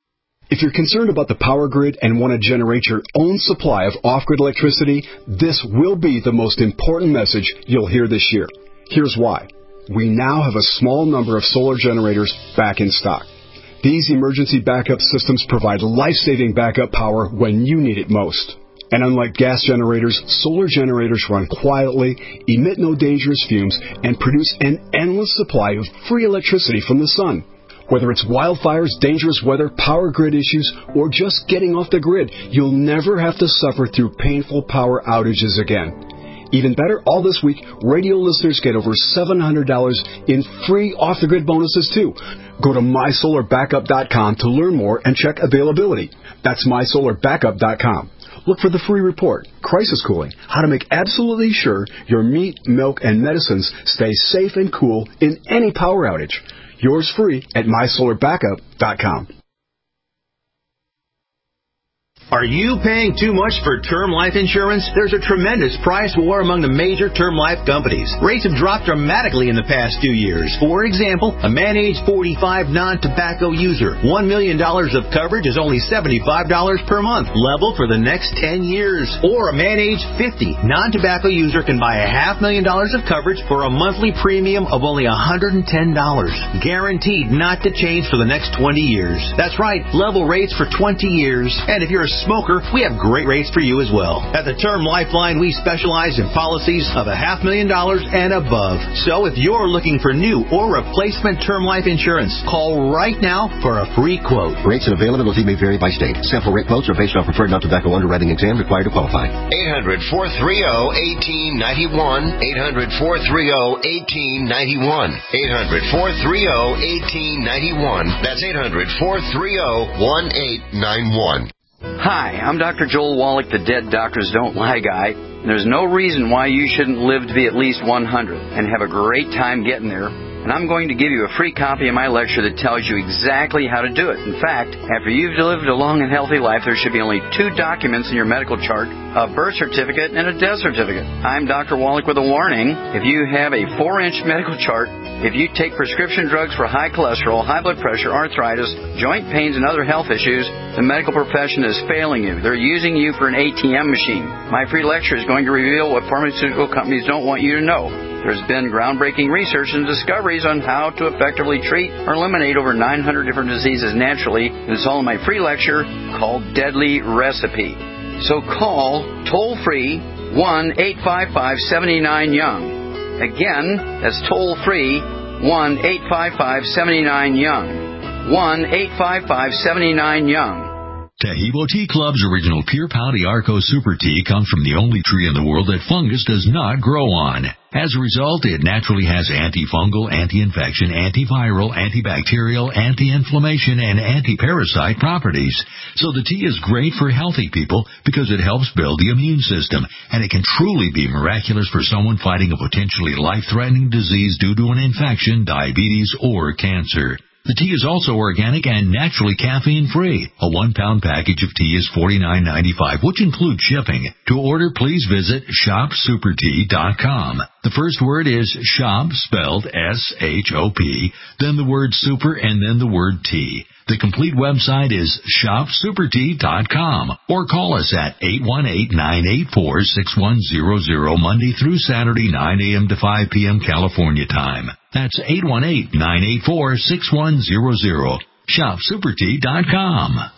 Speaker 15: If you're concerned about the power grid and want to generate your own supply of off-grid electricity, this will be the most important message you'll hear this year. Here's why. We now have a small number of solar generators back in stock. These emergency backup systems provide life-saving backup power when you need it most. And unlike gas generators, solar generators run quietly, emit no dangerous fumes, and produce an endless supply of free electricity from the sun. Whether it's wildfires, dangerous weather, power grid issues, or just getting off the grid, you'll never have to suffer through painful power outages again. Even better, all this week, radio listeners get over seven hundred dollars in free off-the-grid bonuses, too. Go to my solar backup dot com to learn more and check availability. That's my solar backup dot com. Look for the free report, Crisis Cooling, how to make absolutely sure your meat, milk, and medicines stay safe and cool in any power outage. Yours free at my solar backup dot com.
Speaker 16: Are you paying too much for term life insurance? There's a tremendous price war among the major term life companies. Rates have dropped dramatically in the past two years. For example, a man age forty-five non-tobacco user, one million dollars of coverage is only seventy-five dollars per month, level for the next ten years. Or a man age fifty non-tobacco user can buy a half million dollars of coverage for a monthly premium of only one hundred ten dollars. Guaranteed not to change for the next twenty years. That's right, level rates for twenty years. And if you're a smoker, we have great rates for you as well. At the Term Lifeline, we specialize in policies of a half million dollars and above. So if you're looking for new or replacement term life insurance, call right now for a free quote.
Speaker 17: Rates and availability may vary by state. Sample rate quotes are based on preferred non-tobacco underwriting exam required to qualify.
Speaker 2: eight hundred, four three zero, one eight nine one. eight hundred, four three zero, one eight nine one. eight hundred, four three zero, one eight nine one. That's eight hundred, four three zero, one eight nine one.
Speaker 8: Hi, I'm Doctor Joel Wallach, the Dead Doctors Don't Lie guy. There's no reason why you shouldn't live to be at least one hundred and have a great time getting there. And I'm going to give you a free copy of my lecture that tells you exactly how to do it. In fact, after you've lived a long and healthy life, there should be only two documents in your medical chart, a birth certificate and a death certificate. I'm Doctor Wallach with a warning. If you have a four-inch medical chart, if you take prescription drugs for high cholesterol, high blood pressure, arthritis, joint pains, and other health issues, the medical profession is failing you. They're using you for an A T M machine. My free lecture is going to reveal what pharmaceutical companies don't want you to know. There's been groundbreaking research and discoveries on how to effectively treat or eliminate over nine hundred different diseases naturally. And it's all in my free lecture called Deadly Recipe. So call toll-free one eight five five, seven nine, young. Again, that's toll-free one eight five five, seven nine, young. one eight five five, seven nine, young.
Speaker 18: Taheebo Tea Club's original Pure Pouty Arco Super Tea comes from the only tree in the world that fungus does not grow on. As a result, it naturally has antifungal, anti-infection, antiviral, antibacterial, anti-inflammation, and anti-parasite properties. So the tea is great for healthy people because it helps build the immune system, and it can truly be miraculous for someone fighting a potentially life-threatening disease due to an infection, diabetes, or cancer. The tea is also organic and naturally caffeine-free. A one-pound package of tea is forty-nine ninety-five, which includes shipping. To order, please visit shop super tea dot com. The first word is shop, spelled S H O P, then the word super, and then the word tea. The complete website is shop super tea dot com, or call us at eight one eight, nine eight four, six one zero zero Monday through Saturday, nine a.m. to five p.m. California time. That's eight one eight, nine eight four, six one zero zero. shop super tea dot com.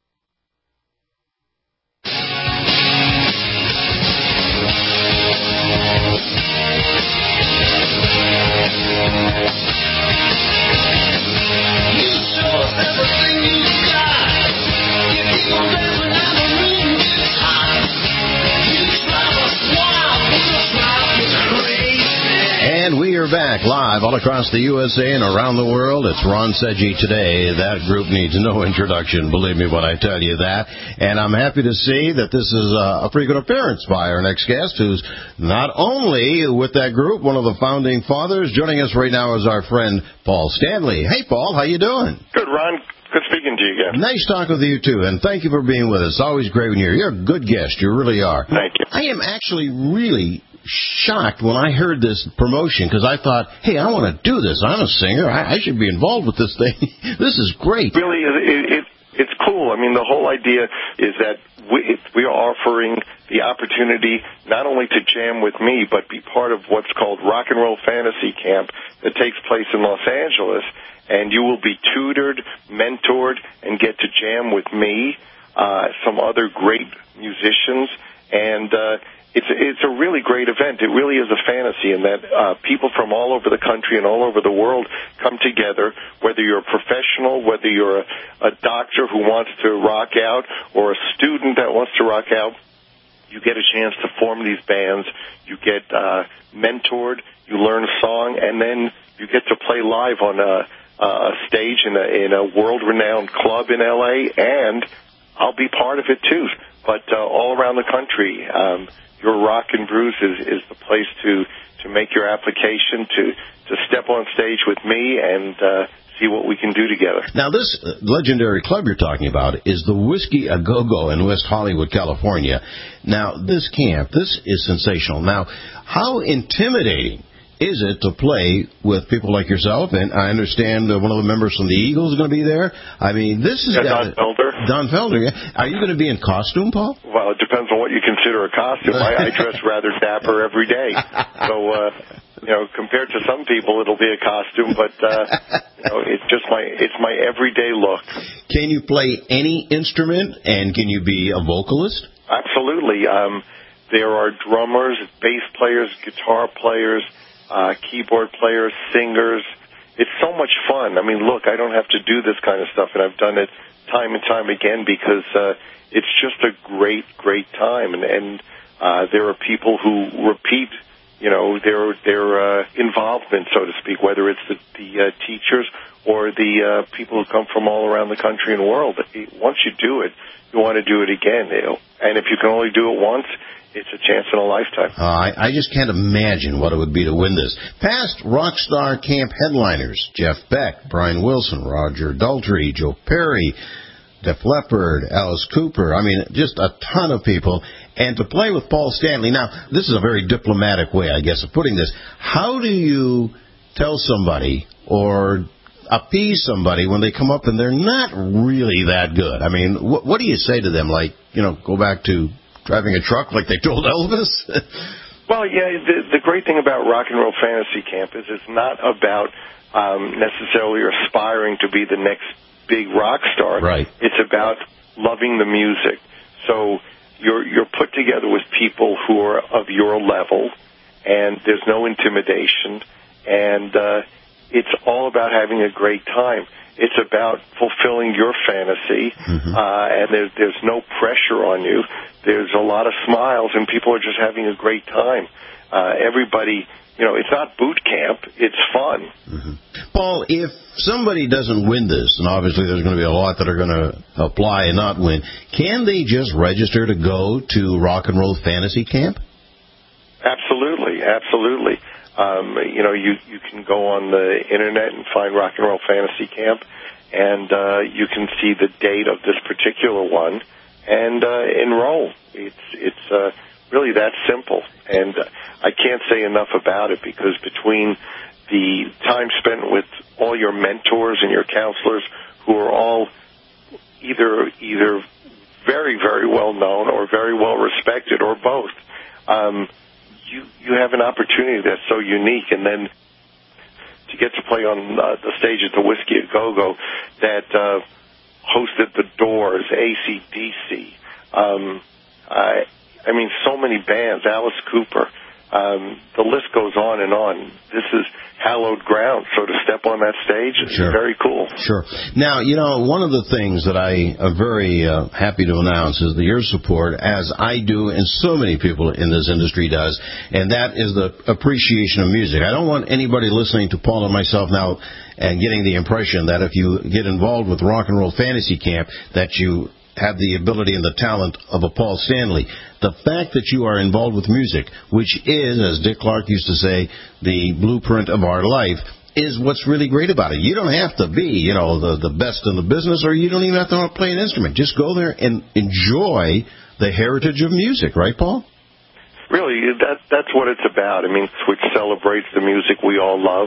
Speaker 2: And we are back live all across the U S A and around the world. It's Ron Seggi Today. That group needs no introduction, believe me when I tell you that. And I'm happy to see that this is a pretty good appearance by our next guest, who's not only with that group, one of the founding fathers. Joining us right now is our friend Paul Stanley. Hey, Paul, how you doing?
Speaker 19: Good, Ron. Good speaking to you again.
Speaker 2: Nice talking with you, too, and thank you for being with us. Always great when you're here. You're a good guest. You really are.
Speaker 19: Thank you.
Speaker 2: I am actually really shocked when I heard this promotion, because I thought, hey, I want to do this. I'm a singer. I, I should be involved with this thing. This is great.
Speaker 19: Really, it, it, it's cool. I mean, the whole idea is that we, we are offering the opportunity not only to jam with me, but be part of what's called Rock and Roll Fantasy Camp that takes place in Los Angeles. And you will be tutored, mentored, and get to jam with me, uh, some other great musicians. And uh, it's, it's a really great event. It really is a fantasy in that uh, people from all over the country and all over the world come together, whether you're a professional, whether you're a, a doctor who wants to rock out, or a student that wants to rock out. You get a chance to form these bands. You get uh, mentored. You learn a song, and then you get to play live on a, a stage in a, in a world-renowned club in L A, and I'll be part of it too. But uh, all around the country, um, your Rock and Brews is, is the place to, to make your application, to, to step on stage with me and uh, see what we can do together.
Speaker 2: Now, this legendary club you're talking about is the Whiskey A Go-Go in West Hollywood, California. Now, this camp, this is sensational. Now, how intimidating is it to play with people like yourself? And I understand uh, one of the members from the Eagles is going to be there. I mean, this is...
Speaker 19: Yeah, Don Felder.
Speaker 2: Don Felder, yeah. Are you going to be in costume, Paul?
Speaker 19: Well, it depends on what you consider a costume. I, I dress rather dapper every day. So, uh, you know, compared to some people, it'll be a costume, but, uh, you know, it's just my, it's my everyday look.
Speaker 2: Can you play any instrument, and can you be a vocalist?
Speaker 19: Absolutely. Um, there are drummers, bass players, guitar players, uh, keyboard players, singers. It's so much fun. I mean, look, I don't have to do this kind of stuff, and I've done it time and time again because uh, it's just a great, great time. And, and uh, there are people who repeat, you know, their their uh, involvement, so to speak, whether it's the, the uh, teachers or the uh, people who come from all around the country and world. Once you do it, you want to do it again. You know? And if you can only do it once, it's a chance in a lifetime.
Speaker 2: Uh, I, I just can't imagine what it would be to win this. Past Rockstar Camp headliners, Jeff Beck, Brian Wilson, Roger Daltrey, Joe Perry, Def Leppard, Alice Cooper. I mean, just a ton of people. And to play with Paul Stanley. Now, this is a very diplomatic way, I guess, of putting this. How do you tell somebody or appease somebody when they come up and they're not really that good? I mean, what, what do you say to them? Like, you know, go back to driving a truck like they told Elvis?
Speaker 19: Well, yeah, the, the great thing about Rock and Roll Fantasy Camp is it's not about um, necessarily aspiring to be the next big rock star.
Speaker 2: Right.
Speaker 19: It's about loving the music. So you're you're put together with people who are of your level, and there's no intimidation, and uh, it's all about having a great time. It's about fulfilling your fantasy, mm-hmm. uh, and there's, there's no pressure on you. There's a lot of smiles, and people are just having a great time. Uh, everybody, you know, it's not boot camp. It's fun.
Speaker 2: Mm-hmm. Paul, if somebody doesn't win this, and obviously there's going to be a lot that are going to apply and not win, can they just register to go to Rock and Roll Fantasy Camp?
Speaker 19: Absolutely, absolutely. Um, you know, you, you can go on the Internet and find Rock and Roll Fantasy Camp, and uh, you can see the date of this particular one and uh, enroll. It's it's uh, really that simple, and uh, I can't say enough about it because between the time spent with all your mentors and your counselors who are all either either very, very well known or very well respected or both, um, You, you have an opportunity that's so unique, and then to get to play on uh, the stage at the Whiskey A Go-Go that uh, hosted the Doors, A C D C, um, I, I mean, so many bands, Alice Cooper, um, the list goes on and on. This is hallowed ground, so to step on that stage is
Speaker 2: sure.
Speaker 19: very cool.
Speaker 2: Sure. Now, you know, one of the things that I am very uh, happy to announce is the your support, as I do and so many people in this industry does, and that is the appreciation of music. I don't want anybody listening to Paul and myself now and getting the impression that if you get involved with Rock and Roll Fantasy Camp that you have the ability and the talent of a Paul Stanley. The fact that you are involved with music, which is, as Dick Clark used to say, the blueprint of our life, is what's really great about it. You don't have to be, you know, the, the best in the business, or you don't even have to know how to play an instrument. Just go there and enjoy the heritage of music, right, Paul?
Speaker 19: Really, that, that's what it's about. I mean, which celebrates the music we all love.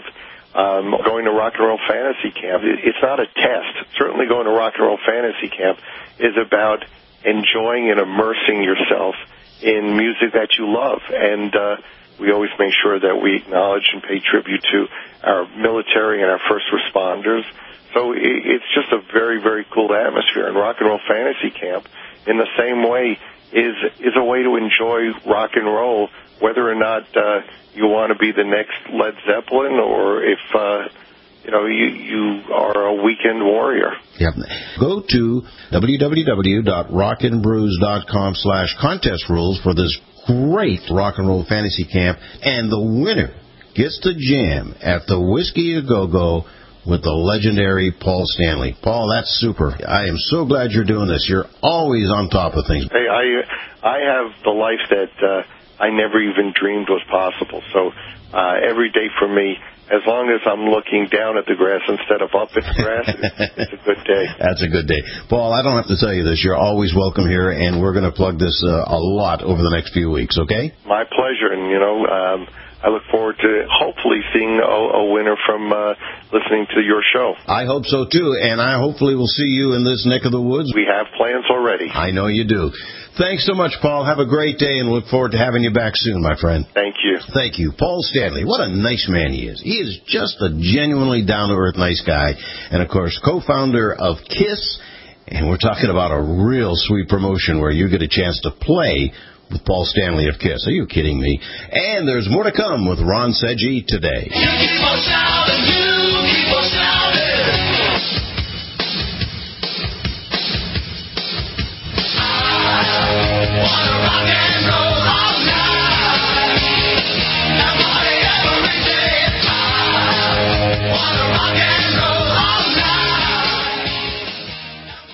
Speaker 19: um, going to Rock and Roll Fantasy Camp, it, it's not a test. Certainly going to Rock and Roll Fantasy Camp is about enjoying and immersing yourself in music that you love. And uh, we always make sure that we acknowledge and pay tribute to our military and our first responders. So it, it's just a very, very cool atmosphere. And Rock and Roll Fantasy Camp, in the same way, is is a way to enjoy rock and roll, whether or not uh, you want to be the next Led Zeppelin or if uh, you know you, you are a weekend warrior.
Speaker 2: Yep. Go to w w w dot rock and brews dot com slash contest rules for this great Rock and Roll Fantasy Camp, and the winner gets to jam at the Whiskey A Go Go with the legendary Paul Stanley. Paul, that's super. I am so glad you're doing this. You're always on top of things.
Speaker 19: Hey, I I have the life that uh, I never even dreamed was possible. So uh, every day for me, as long as I'm looking down at the grass instead of up at the grass, it's, it's a good day.
Speaker 2: That's a good day. Paul, I don't have to tell you this. You're always welcome here, and we're going to plug this uh, a lot over the next few weeks, okay?
Speaker 19: My pleasure, and, you know, um, I look forward to hopefully seeing a, a winner from uh, listening to your show.
Speaker 2: I hope so, too, and I hopefully will see you in this neck of the woods.
Speaker 19: We have plans already.
Speaker 2: I know you do. Thanks so much, Paul. Have a great day, and look forward to having you back soon, my friend.
Speaker 19: Thank you.
Speaker 2: Thank you. Paul Stanley, what a nice man he is. He is just a genuinely down-to-earth nice guy, and, of course, co-founder of KISS, and we're talking about a real sweet promotion where you get a chance to play with Paul Stanley of KISS. Are you kidding me? And there's more to come with Ron Sedgey today.
Speaker 4: You keep on shouting, you keep on shouting. I wanna rock and roll all night. And party every day. I wanna rock and roll all night.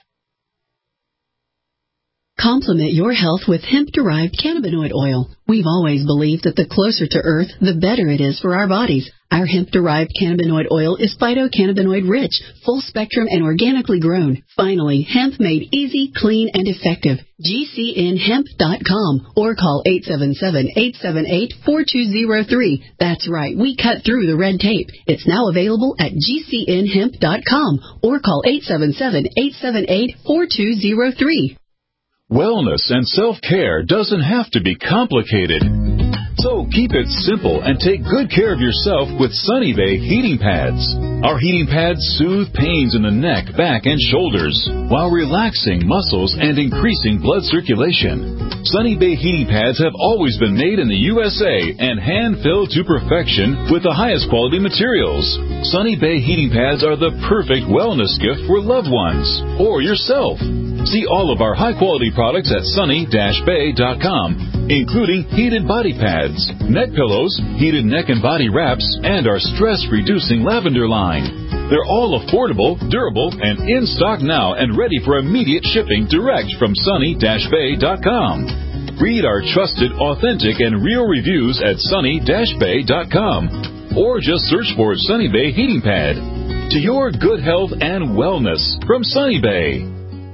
Speaker 6: Complement your health with hemp-derived cannabinoid oil. We've always believed that the closer to Earth, the better it is for our bodies. Our hemp-derived cannabinoid oil is phytocannabinoid-rich, full-spectrum, and organically grown. Finally, hemp made easy, clean, and effective. G C N hemp dot com or call eight seven seven, eight seven eight, four two zero three. That's right, we cut through the red tape. It's now available at G C N hemp dot com or call eight seven seven, eight seven eight, four two zero three.
Speaker 10: Wellness and self-care doesn't have to be complicated. So keep it simple and take good care of yourself with Sunny Bay heating pads. Our heating pads soothe pains in the neck, back, and shoulders while relaxing muscles and increasing blood circulation. Sunny Bay heating pads have always been made in the U S A and hand-filled to perfection with the highest quality materials. Sunny Bay heating pads are the perfect wellness gift for loved ones or yourself. See all of our high-quality products at sunny dash bay dot com, including heated body pads, neck pillows, heated neck and body wraps, and our stress-reducing lavender line. They're all affordable, durable, and in stock now and ready for immediate shipping direct from sunny dash bay dot com. Read our trusted, authentic, and real reviews at sunny dash bay dot com or just search for Sunny Bay Heating Pad. To your good health and wellness from Sunny Bay.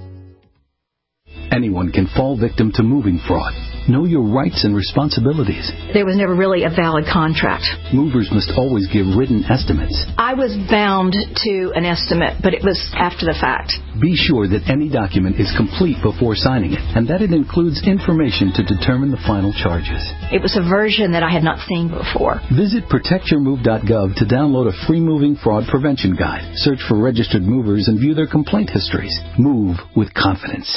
Speaker 20: Anyone can fall victim to moving fraud. Know your rights and responsibilities.
Speaker 21: There was never really a valid contract.
Speaker 20: Movers must always give written estimates.
Speaker 21: I was bound to an estimate, but it was after the fact.
Speaker 20: Be sure that any document is complete before signing it, and that it includes information to determine the final charges.
Speaker 21: It was a version that I had not seen before.
Speaker 20: Visit protect your move dot gov to download a free moving fraud prevention guide. Search for registered movers and view their complaint histories. Move with confidence.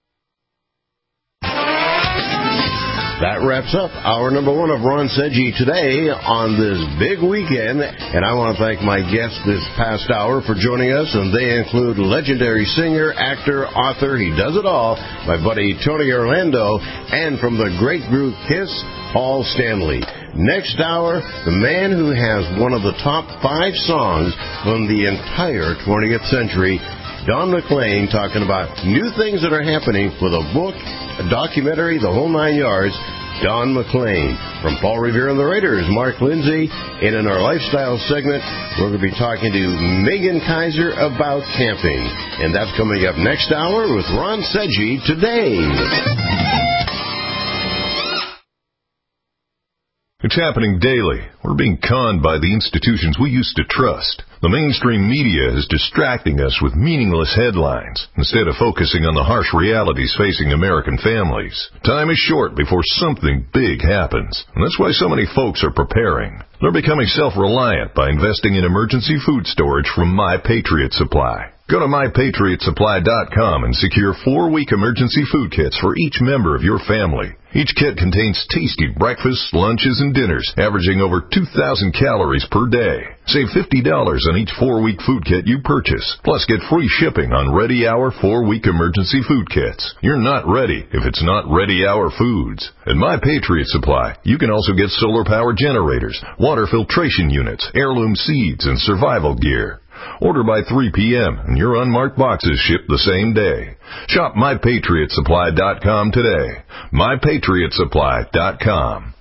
Speaker 2: That wraps up our number one of Ron Sedgey today on this big weekend. And I want to thank my guests this past hour for joining us. And they include legendary singer, actor, author, he does it all, my buddy Tony Orlando. And from the great group KISS, Paul Stanley. Next hour, the man who has one of the top five songs from the entire twentieth century, Don McLean, talking about new things that are happening with a book, a documentary, the whole nine yards. Don McLean. From Paul Revere and the Raiders, Mark Lindsay. And in our lifestyle segment, we're going to be talking to Megan Kaiser about camping. And that's coming up next hour with Ron Sedgey today.
Speaker 1: It's happening daily. We're being conned by the institutions we used to trust. The mainstream media is distracting us with meaningless headlines instead of focusing on the harsh realities facing American families. Time is short before something big happens, and that's why so many folks are preparing. They're becoming self-reliant by investing in emergency food storage from My Patriot Supply. Go to my patriot supply dot com and secure four-week emergency food kits for each member of your family. Each kit contains tasty breakfasts, lunches, and dinners, averaging over two thousand calories per day. Save fifty dollars on each four-week food kit you purchase, plus get free shipping on Ready Hour four-week emergency food kits. You're not ready if it's not Ready Hour Foods. At My Patriot Supply, you can also get solar power generators, water filtration units, heirloom seeds, and survival gear. Order by three p.m. and your unmarked boxes ship the same day. Shop my patriot supply dot com today. my patriot supply dot com.